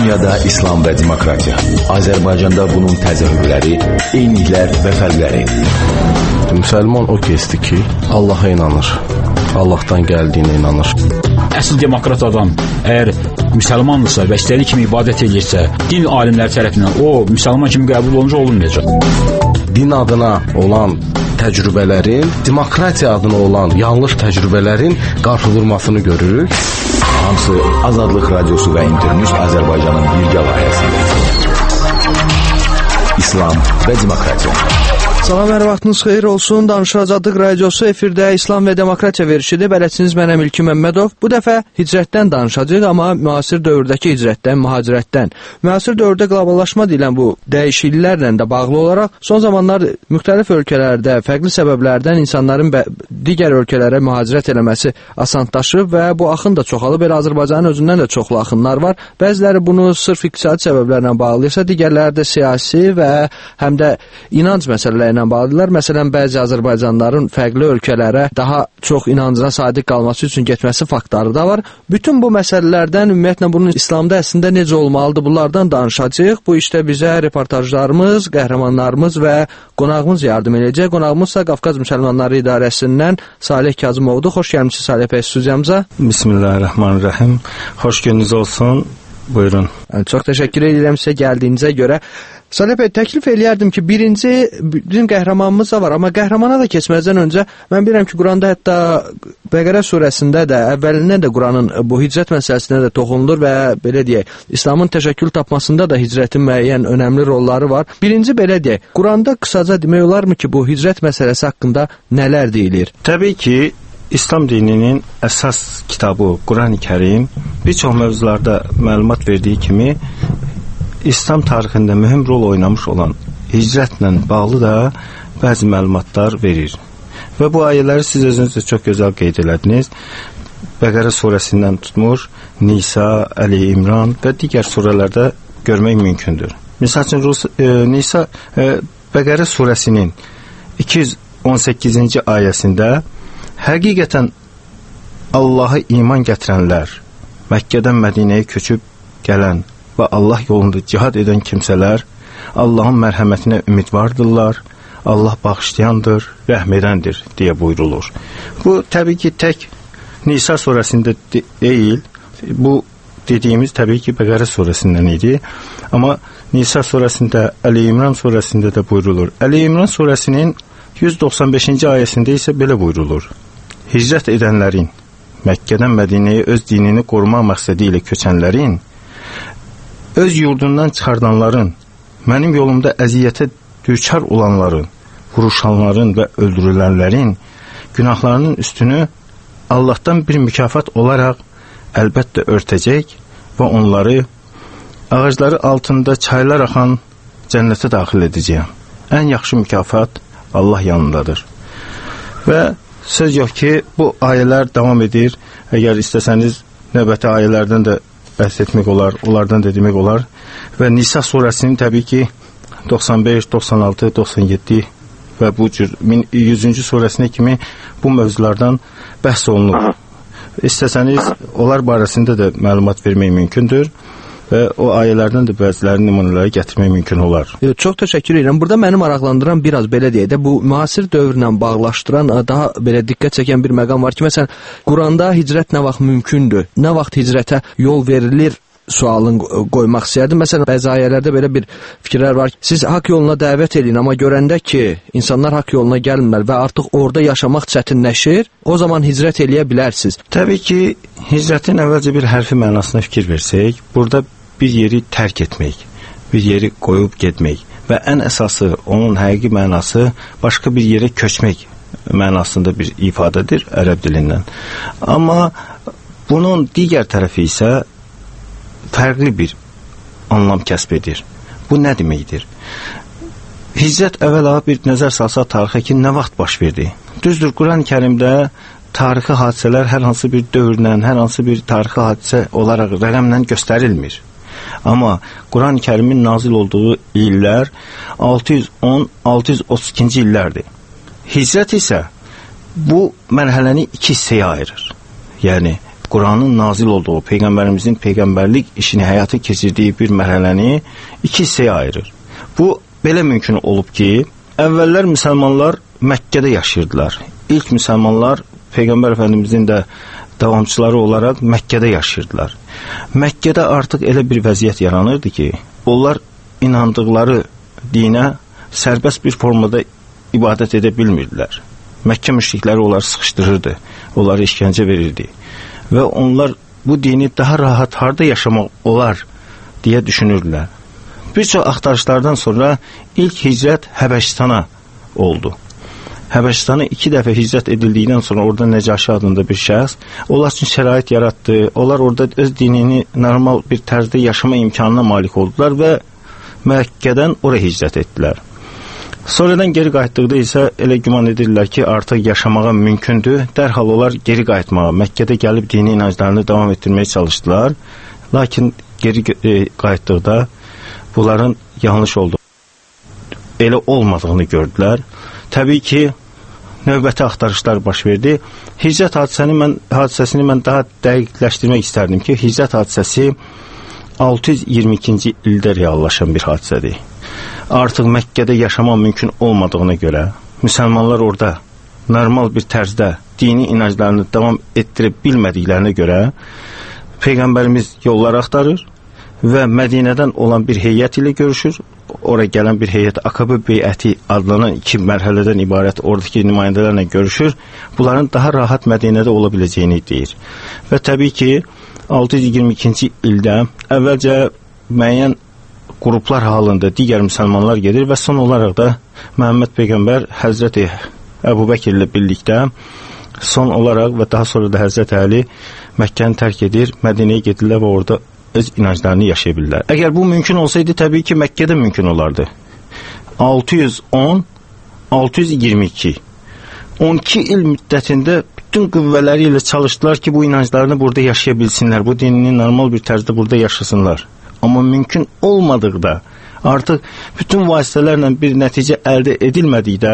Dünyada İslam və demokratiya. Azərbaycanda bunun təzahürləri, eyniliklər və fərqləri. Müsəlman o kəsdir ki, Allaha inanır. Allahdan gəldiyinə inanır. Əsl demokrat adam əgər müsəlmandırsa və istədiyi kimi ibadət edirsə, din alimləri tərəfindən o müsəlman kimi qəbul olunmayacaq. Din adına olan təcrübələrin, demokratiya adına olan yanlış təcrübələrin qarşıdurmasını görürük. Hamısı Azadlıq Radiosu və İnternews Azərbaycanın birgə layihəsidir. İslam və demokratiya. Salam, hər vaxtınız xeyir olsun. Danışıq Azadlıq Radiosu efirdə İslam və Demokratiya verilişidir. Bələdçiniz mənəm İlki Məmmədov. Bu dəfə hicrətdən danışacağıq, amma müasir dövrdəki hicrətdən, mühacirətdən. Müasir dövrdə qloballaşma deyilən bu dəyişikliklərlə də bağlı olaraq son zamanlar müxtəlif ölkələrdə, fərqli səbəblərdən insanların digər ölkələrə mühacirət eləməsi asanlaşıb və bu axın da çoxalıb. Elə Azərbaycanın özündən də çoxlu axınlar var. Bəziləri bunu sırf iqtisadi səbəblərlə bağlayırsa, digərləri də siyasi və həm də inanc məsələləri ilə bağlıdırlar. Məsələn, bəzi Azərbaycanlıların fərqli ölkələrə daha çox inancına sadiq qalması üçün getməsi faktları da var. Bütün bu məsələlərdən, ümumiyyətlə bunun İslamda əslində necə olmalıdır, bunlardan danışacağıq. Bu işdə bizə reportajlarımız, qəhrəmanlarımız və qonağımız yardım edəcək. Qonağımız da Qafqaz Müsəlmanları İdarəsindən Salih Kazımovdur. Xoş gəlmişsiniz Salih bəy studiyamıza. Bismillahirrahmanirrahim. Xoş gününüz olsun. Buyurun. Çox təşəkkür edirəm sizə gəldiyinizə görə. Salih bəy, təklif eləyərdim ki, birinci bizim qəhrəmanımız da var, amma qəhrəmana da keçməzdən öncə mən bilirəm ki, Quranda hətta Bəqərə surəsində də, əvvəlindən də Quranın bu hicrət məsələsinə də toxunulur və belə deyək, İslamın təşəkkül tapmasında da hicrətin müəyyən önəmli rolları var. Birinci belə deyək, Quranda qısaca demək olarmı ki, bu hicrət məsələsi haqqında nələr deyilir? Təbii ki, İslam dininin əsas kitabı Qurani-Kərim bir çox mövzularda məlumat verdiyi kimi İslam tarixində mühüm rol oynamış olan hicrətlə bağlı da bəzi məlumatlar verir. Və bu ayələri siz özünüz də çox gözəl qeyd elədiniz. Bəqərə surəsindən tutmuş, Nisa, Əli İmran və digər surələrdə görmək mümkündür. Misal üçün, Nisa, Bəqərə surəsinin 218-ci ayəsində həqiqətən Allaha iman gətirənlər, Məkkədən Mədinəyə köçüb gələn və Allah yolunda cihad edən kimsələr Allahın mərhəmətinə ümidvardırlar, Allah bağışlayandır, rəhm edəndir deyə buyurulur. Bu təbii ki tək Nisa surəsində deyil, bu dediyimiz təbii ki Bəqərə surəsindən idi, amma Nisa surəsində, Əli İmran surəsində də buyurulur. Əli İmran surəsinin 195-ci ayəsində isə belə buyurulur: hicrət edənlərin, Məkkədən Mədinəyə öz dinini qorumaq məqsədi ilə köçənlərin, öz yurdundan çıxardanların, mənim yolumda əziyyətə düçar olanların, vuruşanların və öldürülənlərin günahlarının üstünü Allahdan bir mükafat olaraq əlbəttə örtəcək və onları ağacları altında çaylar axan cənnətə daxil edəcəyəm. Ən yaxşı mükafat Allah yanındadır. Və söz yox ki, bu ayələr davam edir. Əgər istəsəniz növbəti ayələrdən də bəhs etmək olar, onlardan da demək olar. Və Nisa surəsinin təbii ki 95, 96, 97 və bu cür 100-cü surəsinə kimi bu mövzulardan bəhs olunur. İstəsəniz onlar barəsində də məlumat vermək mümkündür və o ayələrdən də bəzilərini nümunələri gətirmək mümkün olar. Çox təşəkkür edirəm. Burada məni maraqlandıran biraz belə deyək də, bu müasir dövrlə bağlaşdıran, daha belə diqqət çəkən bir məqam var ki, məsələn, Quranda hicrət nə vaxt mümkündür, nə vaxt hicrətə yol verilir sualını qoymaq istəyərdim. Məsələn, bəzi ayələrdə belə bir fikirlər var ki, siz haqq yoluna dəvət edin, amma görəndə ki, insanlar haqq yoluna gəlmirlər və artıq orada yaşamaq çətinləşir, o zaman hicrət eləyə bilərsiniz. Təbii ki, hicrətin əvvəlcə bir hərfi mənasına fikir versək, burada bir yeri tərk etmək, bir yeri qoyub getmək və ən əsası onun həqiqi mənası başqa bir yerə köçmək mənasında bir ifadədir ərəb dilindən. Amma bunun digər tərəfi isə fərqli bir anlam kəsb edir. Bu nə deməkdir? Hicrət əvvəla bir nəzər salsa tarixə ki, nə vaxt baş verdi? Düzdür, Qurani-Kərimdə tarixi hadisələr hər hansı bir dövrlə, hər hansı bir tarixi hadisə olaraq rəqəmlə göstərilmir. Amma Qurani-Kərimin nazil olduğu illər 610-632-ci illərdir. Hicrət isə bu mərhələni iki hissəyə ayırır. Yəni Quranın nazil olduğu, Peyğəmbərimizin peyğəmbərlik işini həyata keçirdiyi bir mərhələni iki hissəyə ayırır. Bu, belə mümkün olub ki, əvvəllər müsəlmanlar Məkkədə yaşayırdılar. İlk müsəlmanlar Peyğəmbər Əfəndimizin də davamçıları olaraq Məkkədə yaşayırdılar. Məkkədə artıq elə bir vəziyyət yaranırdı ki, onlar inandıqları dinə sərbəst bir formada ibadət edə bilmirdilər. Məkkə müşrikləri onları sıxışdırırdı, onları işgəncə verirdi və onlar bu dini daha rahat harda yaşamaq olar deyə düşünürdülər. Bir çox axtarışlardan sonra ilk hicrət Həbəşistana oldu. Həbəşistana 2 dəfə hicrət edildikdən sonra orada Nəcaşi adında bir şəxs onlar üçün şərait yaratdı. Onlar orada öz dinini normal bir tərzdə yaşama imkanına malik oldular və Məkkədən oraya hicrət etdilər. Sonradan geri qayıtdıqda isə elə güman edirlər ki, artıq yaşamağa mümkündür. Dərhal onlar geri qayıtmağa, Məkkədə gəlib dini inanclarını davam etdirməyə çalışdılar. Lakin geri qayıtdıqda bunların yanlış olduğunu, elə olmadığını gördülər. Təbii ki, növbəti axtarışlar baş verdi. Hicrət hadisəsini mən daha dəqiqləşdirmək istərdim ki, hicrət hadisəsi 622-ci ildə reallaşan bir hadisədir. Artıq Məkkədə yaşamaq mümkün olmadığına görə, müsəlmanlar orada normal bir tərzdə dini inanclarını davam etdirə bilmədiklərinə görə Peyğəmbərimiz yollar axtarır və Mədinədən olan bir heyət ilə görüşür. Oraya gələn bir heyət Aqaba beyəti adlanan 2 mərhələdən ibarət oradakı nümayəndələrlə görüşür. Bunların daha rahat Mədinədə ola biləcəyini deyir. Və təbii ki, 622-ci ildə əvvəlcə müəyyən qruplar halında digər müsəlmanlar gedir və son olaraq da Məhəmməd Peyğəmbər Həzrəti Əbu Bəkir ilə birlikdə son olaraq və daha sonra da Həzrəti Əli Məkkəni tərk edir, Mədinəyə gedirlər və orada öz inanclarını yaşaya bilirlər. Əgər bu mümkün olsaydı, təbii ki, Məkkədə mümkün olardı. 610, 622, 12 il müddətində bütün qüvvələri ilə çalışdılar ki, bu inanclarını burada yaşaya bilsinlər, bu dinini normal bir tərzdə burada yaşasınlar. Amma mümkün olmadıqda, artıq bütün vasitələrlə bir nəticə əldə edilmədikdə,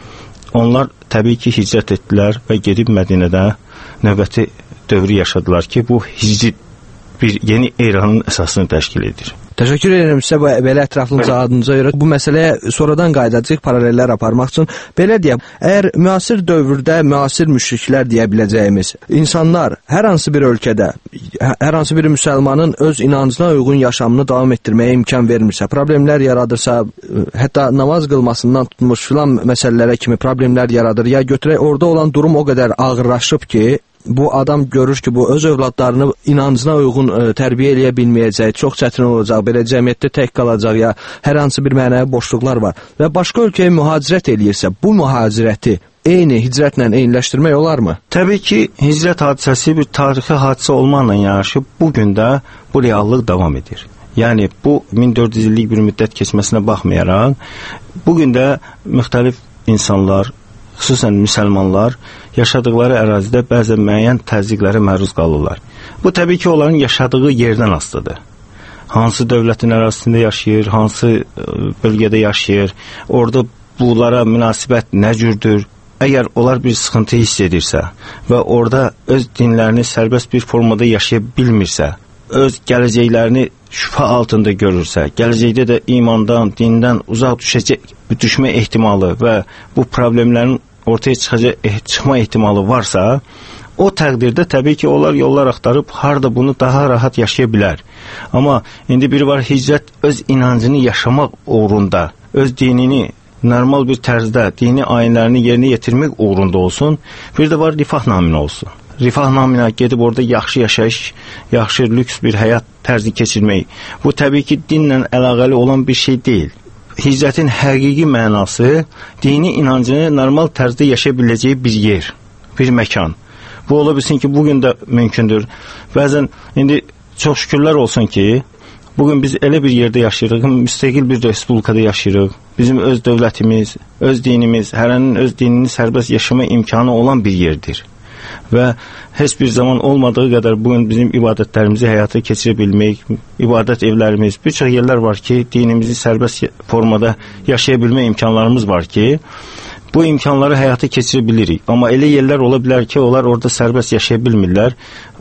onlar təbii ki, hicrət etdilər və gedib Mədinədə növbəti dövrü yaşadılar ki, bu hicri bir yeni eranın əsasını təşkil edir. Təşəkkür edirəm sizə belə ətraflı cavabınıza görə. Bu məsələyə sonradan qayıdacağıq paralellər aparmaq üçün. Belə deyək, əgər müasir dövrdə müasir müşriklər deyə biləcəyimiz insanlar hər hansı bir ölkədə, hər hansı bir müsəlmanın öz inancına uyğun yaşamını davam etdirməyə imkan vermirsə, problemlər yaradırsa, hətta namaz qılmasından tutmuş filan məsələlərə kimi problemlər yaradır, ya götürək orada olan durum o qədər ağırlaşıb ki, bu adam görür ki, bu öz övladlarını inancına uyğun tərbiyə eləyə bilməyəcək, çox çətin olacaq, belə cəmiyyətdə tək qalacaq, ya hər hansı bir mənəvi boşluqlar var və başqa ölkəyə mühacirət eləyirsə, bu mühacirəti eyni hicrətlə eyniləşdirmək olarmı? Təbii ki, hicrət hadisəsi bir tarixi hadisə olmaqla yanaşı, bugün də bu reallıq davam edir. Yəni, bu 1400 illik bir müddət keçməsinə baxmayaraq, bugün də müxtəlif insanlar, xüsusən müsəlmanlar yaşadıkları ərazidə bəzən müəyyən təzyiqlərə məruz qalırlar. Bu, təbii ki, onların yaşadığı yerdən asılıdır. Hansı dövlətin ərazisində yaşayır, hansı bölgədə yaşayır, orada bunlara münasibət nə cürdür? Əgər onlar bir sıxıntı hiss edirsə və orada öz dinlərini sərbəst bir formada yaşaya bilmirsə, öz gələcəklərini şübhə altında görürsə, gələcəkdə də imandan, dindən uzaq düşmə ehtimalı və bu problemlərin ortaya çıxma ehtimalı varsa, o təqdirdə təbii ki, onlar yollar axtarıb harda bunu daha rahat yaşaya bilər. Amma indi biri var, hicrət öz inancını yaşamaq uğrunda, öz dinini normal bir tərzdə, dini ayinlərini yerinə yetirmək uğrunda olsun, bir də var rifah naminə olsun. Rifah naminə gedib orada yaxşı yaşayış, yaxşı lüks bir həyat tərzi keçirmək. Bu təbii ki, dinlə əlaqəli olan bir şey deyil. Hicrətin həqiqi mənası dini inancını normal tərzdə yaşaya biləcəyi bir yer, bir məkan. Bu ola bilsin ki, bugün də mümkündür. Bəzən indi çox şükürlər olsun ki, bugün biz elə bir yerdə yaşayırıq, müstəqil bir respublikada yaşayırıq. Bizim öz dövlətimiz, öz dinimiz, hərənin öz dinini sərbəst yaşama imkanı olan bir yerdir. Və heç bir zaman olmadığı qədər bugün bizim ibadətlərimizi həyata keçirə bilmək, ibadət evlərimiz, bir çox yerlər var ki, dinimizi sərbəst formada yaşaya bilmə imkanlarımız var ki, bu imkanları həyata keçirə bilirik. Amma elə yerlər ola bilər ki, onlar orada sərbəst yaşaya bilmirlər.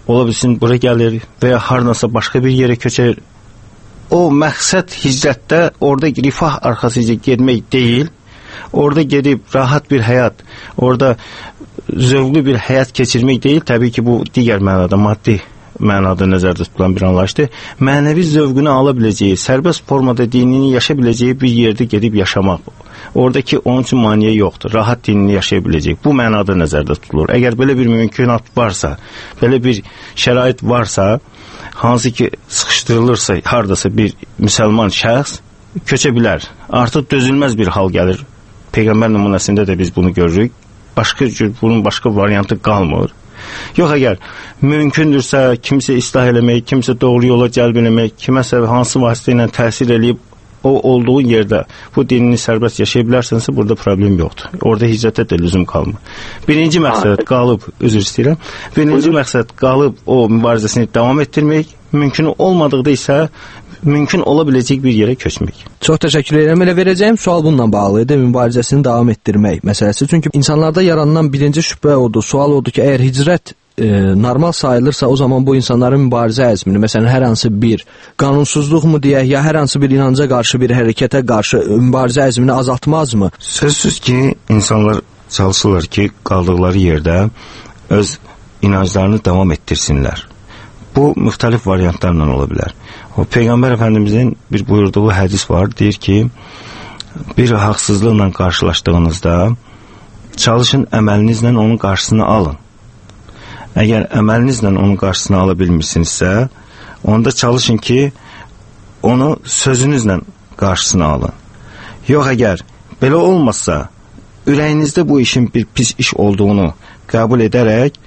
ola bilsin bura gəlir və ya hardansa başqa bir yerə köçər. O məqsəd hicrətdə orada rifah arxasıca getmək deyil, orada gedib rahat bir həyat, orada zövqlü bir həyat keçirmək deyil. Təbii ki, bu digər mənada, maddi mənada nəzərdə tutulan bir anlayışdır. Mənəvi zövqünü ala biləcəyi, sərbəst formada dinini yaşa biləcəyi bir yerdə gedib yaşamaq. Oradakı onun üçün maneə yoxdur. Rahat dinini yaşaya biləcək. Bu mənada nəzərdə tutulur. Əgər belə bir mümkünat varsa, belə bir şərait varsa, hansı ki sıxışdırılırsa, hardasa bir müsəlman şəxs köçə bilər. Artıq dözülməz bir hal gəlir. Peyğəmbər nümunəsində də biz bunu görürük. Başqa cür bunun başqa variantı qalmır. Yox, əgər mümkündürsə, kimsə islah eləmək, kimsə doğru yola cəlb eləmək, kiməsə hansı vasitə ilə təsir eləyib o olduğu yerdə bu dinini sərbəst yaşaya bilərsənsə, burada problem yoxdur. Orada hicrətə də lüzum qalmır. Birinci məqsəd qalıb, üzr istəyirəm, birinci məqsəd qalıb o mübarizəsini davam etdirmək, mümkün olmadıqda isə mümkün ola biləcək bir yerə köçmək. Çox təşəkkür edirəm. Elə verəcəyim sual bununla bağlı idi, mübarizəsini davam etdirmək məsələsi. Çünki insanlarda yaranan birinci şübhə odur, sual odur ki, əgər hicrət normal sayılırsa, o zaman bu insanların mübarizə əzmini, məsələn, hər hansı bir qanunsuzluqmu deyək, ya hər hansı bir inanca qarşı, bir hərəkətə qarşı mübarizə əzmini azaltmazmı? Sözsüz ki, insanlar çalışırlar ki, qaldıqları yerdə öz inanclarını davam etdirsinlər. Bu müxtəlif variantlarla ola bilər. O Peyğəmbər Əfəndimizin bir buyurduğu hədis var, deyir ki, bir haqsızlıqla qarşılaşdığınızda çalışın əməlinizlə onun qarşısını alın. Əgər əməlinizlə onun qarşısını ala bilmirsinizsə, onda çalışın ki, onu sözünüzlə qarşısını alın. Yox, əgər belə olmazsa, ürəyinizdə bu işin bir pis iş olduğunu qəbul edərək,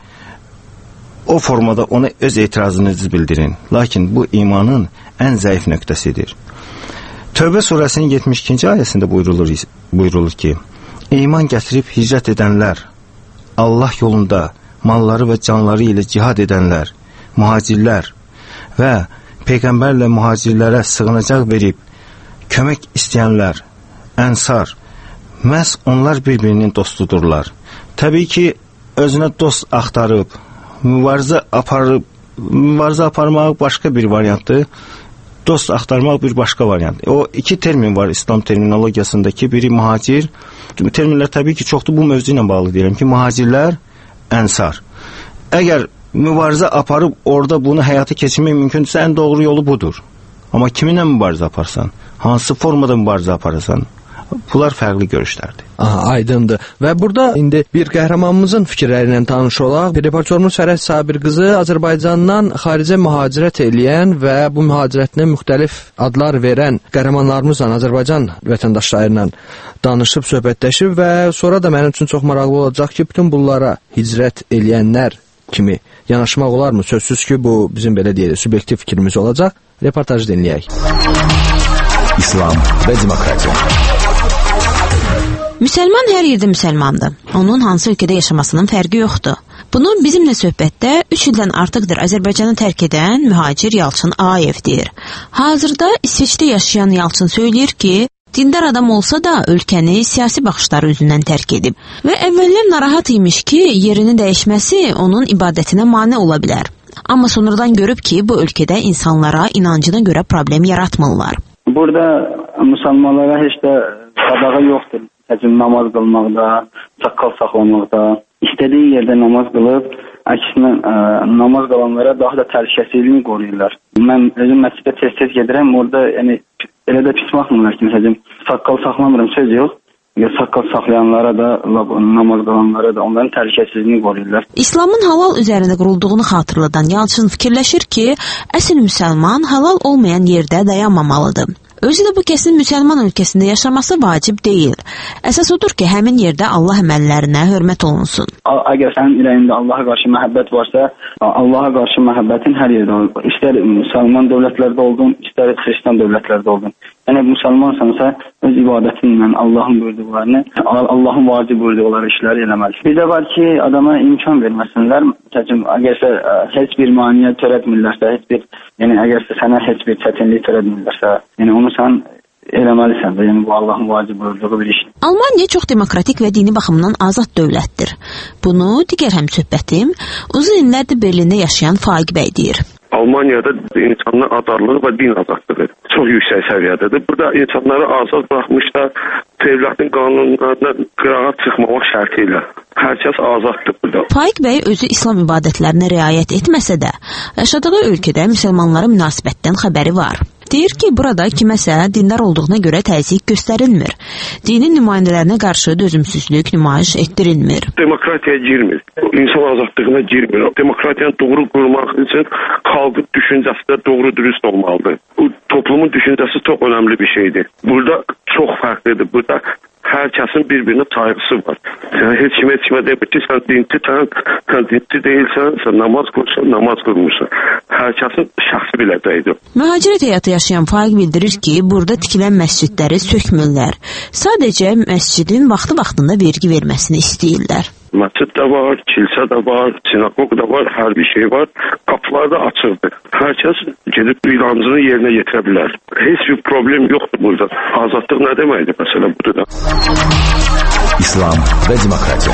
o formada ona öz etirazınızı bildirin. Lakin bu imanın ən zəif nöqtəsidir. Tövbə surəsinin 72-ci ayəsində buyurulur ki, iman gətirib hicrət edənlər, Allah yolunda malları və canları ilə cihad edənlər, mühacirlər və Peyğəmbərlə mühacirlərə sığınacaq verib, kömək istəyənlər, ənsar, məhz onlar bir-birinin dostudurlar. Təbii ki, özünə dost axtarıb, mübarizə aparmaq başqa bir variantdır, dost axtarmaq bir başqa variant. O iki termin var İslam terminologiyasındakı, biri mühacir, terminlər təbii ki çoxdur, bu mövzu ilə bağlı deyirəm ki, mühacirlər, ənsar. Əgər mübarizə aparıb orada bunu həyata keçirmək mümkündürsə, ən doğru yolu budur. Amma kiminlə mübarizə aparsan, hansı formada mübarizə aparırsan, bunlar fərqli görüşlərdir. Aha, aydındır. Və burada indi bir qəhrəmanımızın fikirləri ilə tanış olaq. Reportyorumuz Fərəh Sabir qızı Azərbaycandan xaricə mühacirət eləyən və bu mühacirətinə müxtəlif adlar verən qəhrəmanlarımızla, Azərbaycan vətəndaşları ilə danışıb, söhbətləşib və sonra da mənim üçün çox maraqlı olacaq ki, bütün bunlara hicrət eləyənlər kimi yanaşmaq olarmı? Sözsüz ki, bu bizim belə deyək, subyektiv fikrimiz olacaq. Reportajı dinləyək. İslam və demokratiya. Müsəlman hər yerdə müsəlmandır. Onun hansı ölkədə yaşamasının fərqi yoxdur. Bunu bizimlə söhbətdə 3 ildən artıqdır Azərbaycanı tərk edən mühacir Yalçın Ağayev deyir. Hazırda İsveçdə yaşayan Yalçın söyləyir ki, dindar adam olsa da ölkəni siyasi baxışları üzündən tərk edib və əvvəllər narahat imiş ki, yerini dəyişməsi onun ibadətinə mane ola bilər. Amma sonradan görüb ki, bu ölkədə insanlara inancına görə problem yaratmırlar. Burada müsəlmanlara heç də qadağı yoxdur. Həcim namaz qılmaqda, saqqal saxlamaqda, istədiyi yerdə namaz qılıb, əksinə namaz qalanlara daha da təhlükəsizliyini qoruyurlar. Mən özüm məscidə tez-tez gedirəm, orada yəni elə də pis baxmırlar ki, məsələn, saqqal saxlamıram, söz yox. Saqqal saxlayanlara da, namaz qalanlara da onların təhlükəsizliyini qoruyurlar. İslamın halal üzərində qurulduğunu xatırladan Yalçın fikirləşir ki, əsl müsəlman halal olmayan yerdə dayanmamalıdır. Özü də bu kəsin müsəlman ölkəsində yaşaması vacib deyil. Əsas odur ki, həmin yerdə Allah əməllərinə hörmət olunsun. Əgər sənin ürəyində Allaha qarşı məhəbbət varsa, Allaha qarşı məhəbbətin hər yerdə olur. İstər müsəlman dövlətlərdə oldun, istər xristian dövlətlərdə oldun. Yəni müsəlmansansa öz ibadətinlə Allahın buyurduqlarını, Allahın vacib buyurduqları işləri eləməlisən. Bir də var ki, adama imkan verməsinlər. Təbii əgərsə heç bir maneə törətmirlərsə, yəni əgərsə sənə heç bir çətinlik törətmirlərsə, yəni onu sən eləməlisən də, yəni bu Allahın vacib buyurduğu bir işdir. Almaniya çox demokratik və dini baxımdan azad dövlətdir. Bunu digər həmsöhbətim uzun illərdir Berlində yaşayan Faiq bəy deyir. Almaniyada insanların azadlığı və din azadlığı çox yüksək səviyyədədir. Burada insanları azad buraxmışlar, dövlətin qanunlarına qırağa çıxmamaq şərti ilə. Hər kəs azaddır burada. Faiq bəy özü İslam ibadətlərinə riayət etməsə də, yaşadığı ölkədə müsəlmanlara münasibətdən xəbəri var. Deyir ki, burada kiməsə dindar olduğuna görə təzyiq göstərilmir. Dinin nümayəndələrinə qarşı dözümsüzlük nümayiş etdirilmir. Demokratiya girmir. İnsan azadlığına girmir. Demokratiyanı doğru qurmaq üçün xalqın düşüncəsi də doğru dürüst olmalıdır. Bu toplumun düşüncəsi çox önəmli bir şeydir. Burada çox fərqlidir. Burada hər kəsin bir-birinə sayğısı var. Yəni, heç kimə demir ki, sən dinçi deyilsən, sən namaz qursan, namaz qurmursan. Hər kəsin şəxsi biləcəyidir. Mühacirət həyatı yaşayan Faiq bildirir ki, burada tikilən məscidləri sökmürlər. Sadəcə məscidin vaxtı-vaxtında vergi verməsini istəyirlər. Məscid də var, kilsə də var, sinagog da var, hər bir şey var. Qapılar da açıqdır. Hər kəs gedib inancını yerinə yetirə bilər. Heç bir problem yoxdur burada. Azadlıq nə deməkdir məsələ budur da. İslam və demokratiya.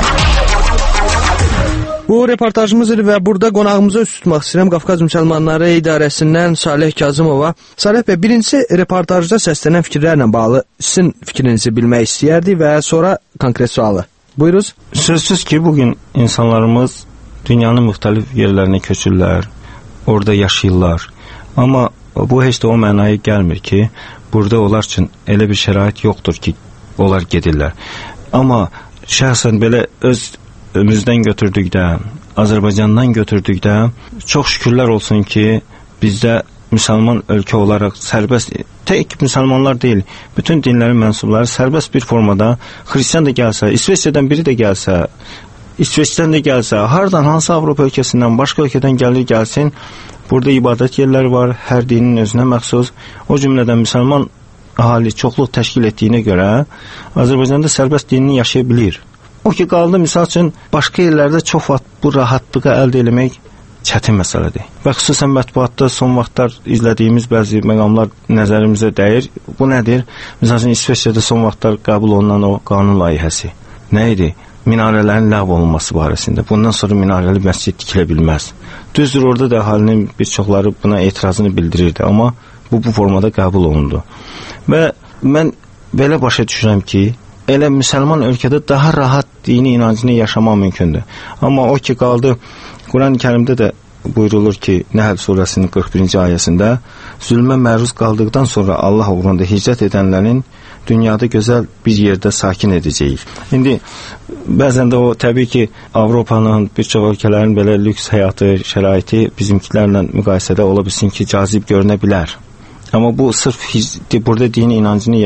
Bu reportajımızdır və burada qonağımıza üst tutmaq istəyirəm Qafqaz Müsəlmanları İdarəsindən Salih Kazımova. Salih bəy, birincisi reportajda səslənən fikirlərlə bağlı sizin fikrinizi bilmək istəyərdik və sonra konkret sualı. Buyuruz. Sözsüz ki, bugün insanlarımız dünyanın müxtəlif yerlərinə köçürlər, orada yaşayırlar. Amma bu heç də o mənaya gəlmir ki, burada onlar üçün elə bir şərait yoxdur ki, onlar gedirlər. Amma şəxsən belə özümüzdən götürdükdə, Azərbaycandan götürdükdə çox şükürlər olsun ki, bizdə müsəlman ölkə olaraq sərbəst, tək müsəlmanlar deyil, bütün dinlərin mənsubları sərbəst bir formada, xristiyan da gəlsə, İsveçdən biri də gəlsə, İsveçdən də gəlsə, hardan, hansı Avropa ölkəsindən, başqa ölkədən gəlir gəlsin, burada ibadət yerləri var, hər dinin özünə məxsus, o cümlədən müsəlman ahali çoxluq təşkil etdiyinə görə Azərbaycanda sərbəst dinini yaşaya bilir. O ki, qaldı, misal üçün, başqa yerlərdə çox vaxt bu rahatlığı əldə eləmək çətin məsələdir. Və xüsusən mətbuatda son vaxtlar izlədiyimiz bəzi məqamlar nəzərimizə dəyir. Bu nədir? Məsələn, İsveçrədə son vaxtlar qəbul olunan o qanun layihəsi. Nə idi? Minarələrin ləğv olunması barəsində. Bundan sonra minarəli məscid tikilə bilməz. Düzdür, orada da əhalinin bir çoxları buna etirazını bildirirdi, amma bu formada qəbul olundu. Və mən belə başa düşürəm ki, elə müsəlman ölkədə daha rahat dini inancını yaşamaq mümkündür. Amma o ki, qaldı, Quran-ı Kərimdə də buyurulur ki, Nəhl surəsinin 41-ci ayəsində zülmə məruz qaldıqdan sonra Allah uğrunda hicrət edənlərin dünyada gözəl bir yerdə sakin edəcəyik. İndi bəzən də o təbii ki, Avropanın, bir çox ölkələrin belə lüks həyatı, şəraiti bizimkilərlə müqayisədə ola bilsin ki, cazib görünə bilər. Amma bu sırf burada dini inancını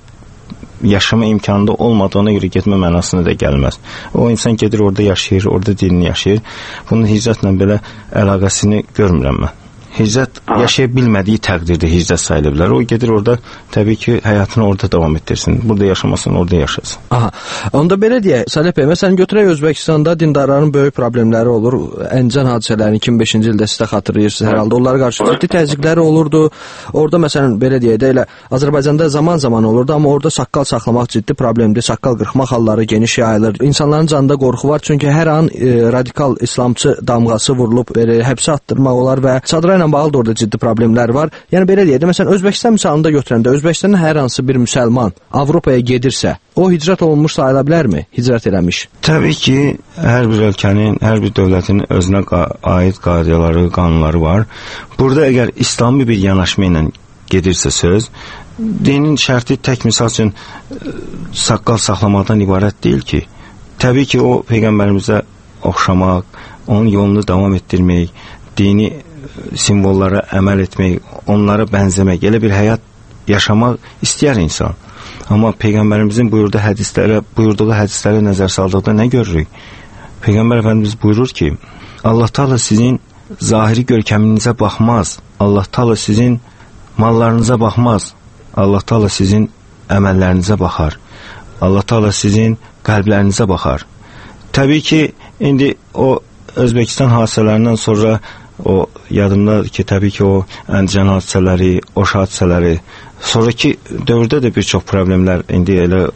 yaşama imkanında olmadığına görə getmə mənasına da gəlməz. O insan gedir, orada yaşayır, orada dinini yaşayır. Bunun hicrətlə belə əlaqəsini görmürəm mən. Hicrət yaşaya bilmədiyi təqdirdə hicrət sayıla bilər. O gedir orada, təbii ki, həyatını orada davam etdirsin. Burada yaşamasın, orada yaşasın. Aha. Onda belə deyək, Salih bəy, məsələn, götürək Özbəkistanda dindarların böyük problemləri olur. Əncən hadisələrini 2005-ci ildə siz də xatırlayırsınız hər halda. Onlara qarşı ciddi təzyiqləri olurdu. Orada məsələn, belə deyək də, elə Azərbaycanda zaman-zaman olurdu, amma orada saqqal saxlamaq ciddi problemdir. Saqqal qırxmaq halları geniş yayılır. İnsanların canında qorxu var, çünki hər an radikal İslamçı damğası vurulub, belə həbsə atdırmaq olar və çadıra ilə bağlı da orada ciddi problemlər var. Yəni belə deyək də, məsələn, Özbəkistan misalında götürəndə, Özbəkistanın hər hansı bir müsəlman Avropaya gedirsə, o hicrət olunmuş sayıla bilərmi? Hicrət eləmiş. Təbii ki, hər bir ölkənin, hər bir dövlətin özünə aid qaydaları, qanunları var. Burada əgər İslami bir yanaşma ilə gedirsə söz, dinin şərti tək misal üçün saqqal saxlamaqdan ibarət deyil ki. Təbii ki, o Peyğəmbərimizə oxşamaq, onun yolunu davam etdirmək, dini simvollara əməl etmək, onlara bənzəmək, elə bir həyat yaşamaq istəyər insan. Amma Peyğəmbərimizin buyurduğu hədislərə nəzər saldıqda nə görürük? Peyğəmbər Əfəndimiz buyurur ki, Allah Teala sizin zahiri görkəminizə baxmaz, Allah Teala sizin mallarınıza baxmaz, Allah Teala sizin əməllərinizə baxar, Allah Teala sizin qəlblərinizə baxar. Təbii ki, indi o Özbəkistan hadisələrindən sonra O yadımdadır ki, təbii ki, o Əncən hadisələri, Oş hadisələri, sonraki dövrdə də bir çox problemlər, indi elə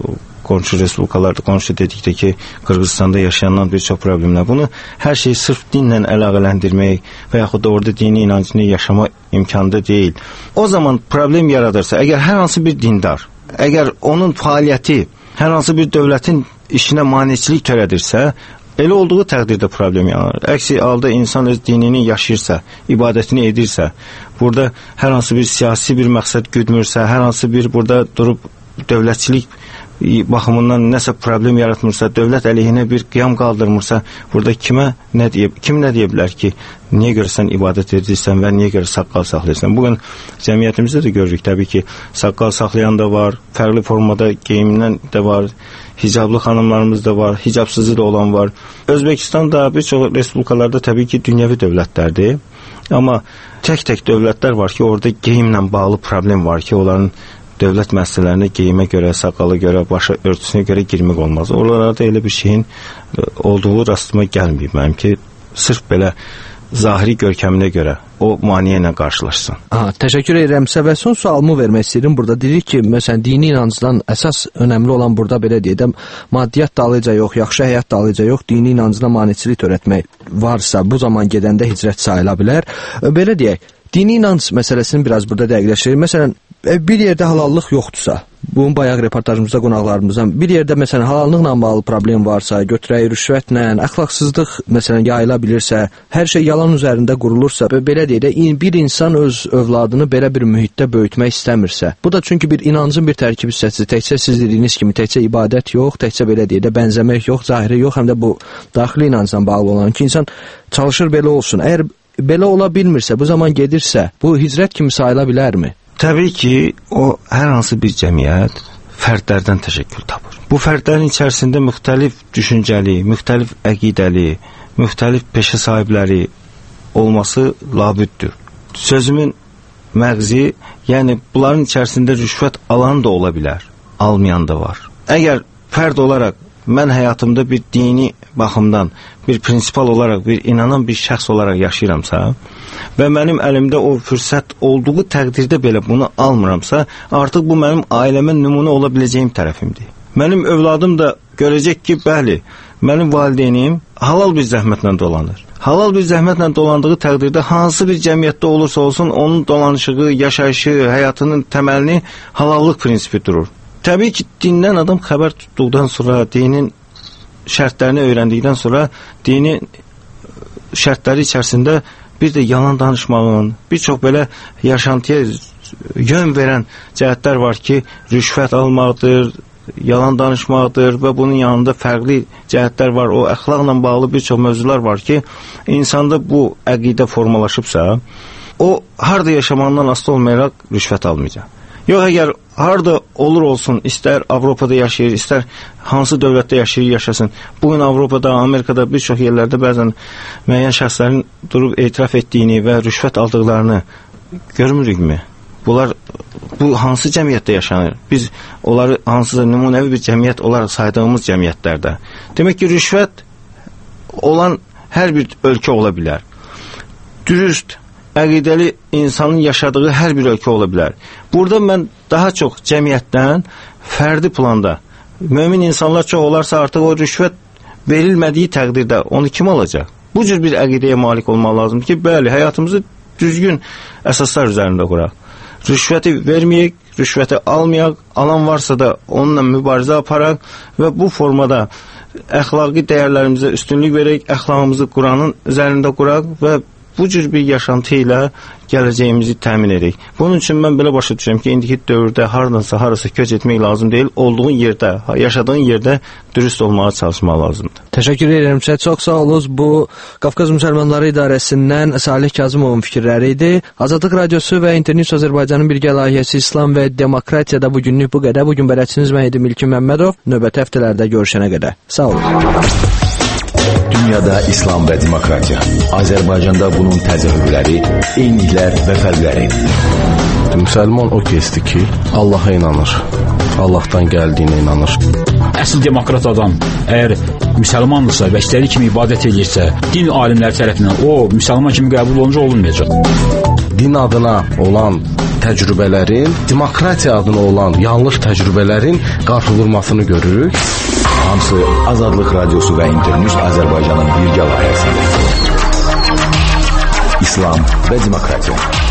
qonşu respublikalarda, qonşu dedikdə ki, Qırğızstanda yaşayandan bir çox problemlər. Bunu hər şeyi sırf dinlə əlaqələndirmək və yaxud da orada dini inancını yaşama imkanında deyil. O zaman problem yaradırsa, əgər hər hansı bir dindar, əgər onun fəaliyyəti hər hansı bir dövlətin işinə maneçilik törədirsə, elə olduğu təqdirdə problem yaranır. Əksi halda insan öz dinini yaşayırsa, ibadətini edirsə, burada hər hansı bir siyasi bir məqsəd güdmürsə, hər hansı bir burada durub dövlətçilik baxımından nəsə problem yaratmırsa, dövlət əleyhinə bir qiyam qaldırmırsa, burada kim nə deyə bilər ki, niyə görə sən ibadət edirsən və niyə görə saqqal saxlayırsan? Bugün cəmiyyətimizdə də görürük, təbii ki, saqqal saxlayan da var, fərqli formada geyimdən də var, hicablı xanımlarımız da var, hicabsızı da olan var. Özbəkistan da bir çox respublikalarda təbii ki, dünyəvi dövlətlərdir. Amma tək-tək dövlətlər var ki, orada geyimlə bağlı problem var ki, onların dövlət məsələlərinə geyimə görə, saqqala görə, başa örtüsünə görə girmək olmaz. Oralarda elə bir şeyin olduğu rastıma gəlməyib mənim ki, sırf belə zahiri görkəminə görə o maneə ilə qarşılaşsın. Təşəkkür edirəm. Və son sualımı vermək istəyirəm. Burada dedik ki, məsələn, dini inancdan əsas önəmli olan burada belə deyək, maddiyyat dalıca yox, yaxşı həyat dalıca yox, dini inancına maneçilik törətmək varsa, bu zaman gedəndə hicrət sayıla bilər. Belə deyək, dini inanc məsələsini biraz burada dəqiqləşdirir. Məsələn, bir yerdə halallıq yoxdursa, bunun bayaq reportajımızda qonaqlarımızdan bir yerdə məsələn halallıqla bağlı problem varsa, götürək rüşvətlə, əxlaqsızlıq məsələn yayıla bilirsə, hər şey yalan üzərində qurulursa, belə deyək də bir insan öz övladını belə bir mühitdə böyütmək istəmirsə, bu da çünki bir inancın bir tərkib hissəsidir. Təkcə siz dediyiniz kimi təkcə ibadət yox, təkcə belə deyək də bənzəmək yox, zahiri yox, həm də bu daxili inancla bağlı olan ki, insan çalışır belə olsun. Əgər belə ola bilmirsə, bu zaman gedirsə, bu hicrət kimi sayıla bilərmi? Təbii ki, o hər hansı bir cəmiyyət fərdlərdən təşəkkül tapır. Bu fərdlərin içərisində müxtəlif düşüncəli, müxtəlif əqidəli, müxtəlif peşə sahibləri olması labüddür. Sözümün məğzi, yəni bunların içərisində rüşvət alan da ola bilər, almayan da var. Əgər fərd olaraq mən həyatımda bir dini baxımdan, bir prinsipal olaraq, bir inanan bir şəxs olaraq yaşayıramsa və mənim əlimdə o fürsət olduğu təqdirdə belə bunu almıramsa, artıq bu mənim ailəmə nümunə ola biləcəyim tərəfimdir. Mənim övladım da görəcək ki, bəli, mənim valideynim halal bir zəhmətlə dolanır. Halal bir zəhmətlə dolandığı təqdirdə hansı bir cəmiyyətdə olursa olsun, onun dolanışığı, yaşayışı, həyatının təməlini halallıq prinsipi durur. Təbii ki, dindən adam xəbər tutduqdan sonra, dinin şərtlərini öyrəndikdən sonra, dinin şərtləri içərisində bir də yalan danışmağın, bir çox belə yaşantıya yön verən cəhətlər var ki, rüşvət almaqdır, yalan danışmaqdır və bunun yanında fərqli cəhətlər var. O əxlaqla bağlı bir çox mövzular var ki, insanda bu əqidə formalaşıbsa, o harada yaşamağından asılı olmayaraq rüşvət almayacaq. Yox, əgər harada olur olsun, istər Avropada yaşayır, istər hansı dövlətdə yaşayır, yaşasın. Bugün Avropada, Amerikada, bir çox yerlərdə bəzən müəyyən şəxslərin durub etiraf etdiyini və rüşvət aldıqlarını görmürükmü? Bunlar, bu hansı cəmiyyətdə yaşanır? Biz onları hansısa nümunəvi bir cəmiyyət olaraq saydığımız cəmiyyətlərdə. Demək ki, rüşvət olan hər bir ölkə ola bilər. Dürüst, əqidəli insanın yaşadığı hər bir ölkə ola bilər. Burada mən daha çox cəmiyyətdən fərdi planda mömin insanlar çox olarsa artıq o rüşvət verilmədiyi təqdirdə onu kim alacaq? Bu cür bir əqidəyə malik olmaq lazımdır ki, bəli, həyatımızı düzgün əsaslar üzərində quraq. Rüşvəti verməyək, rüşvəti almayaq, alan varsa da onunla mübarizə aparaq və bu formada əxlaqi dəyərlərimizə üstünlük verək, əxlaqımızı Quranın üzərində quraq və bu cür bir yaşantı ilə gələcəyimizi təmin edək. Bunun üçün mən belə başa düşürəm ki, indiki dövrdə hardansa, harasa köç etmək lazım deyil, olduğun yerdə, yaşadığın yerdə dürüst olmağa çalışmaq lazımdır. Təşəkkür edirəm sizə, çox sağ olunuz. Bu Qafqaz Müsəlmanları İdarəsindən Salih Kazımovun fikirləri idi. Azadlıq Radiosu və İnternews Azərbaycanın birgə layihəsi İslam və Demokratiyada bugünlük bu qədər. Bugün bələdçiniz mən idim İlkin Məmmədov. Növbəti həftələrdə görüşənə qədər. Sağ olun. Dünyada İslam və demokratiya. Azərbaycanda bunun təzahürləri, eyniliklər və fərqləri. Müsəlman o kəsdir ki, Allaha inanır. Allahdan gəldiyinə inanır. Əsl demokrat adam əgər müsəlmandırsa və istədiyi kimi ibadət edirsə, din alimləri tərəfindən o müsəlman kimi qəbul olunca olunmayacaq. Din adına olan təcrübələrin, demokratiya adına olan yanlış təcrübələrin qarşı vurmasını görürük. Hamısı Azadlıq Radiosu və İnternews Azərbaycanın birgə layihəsidir. İslam və demokratiya.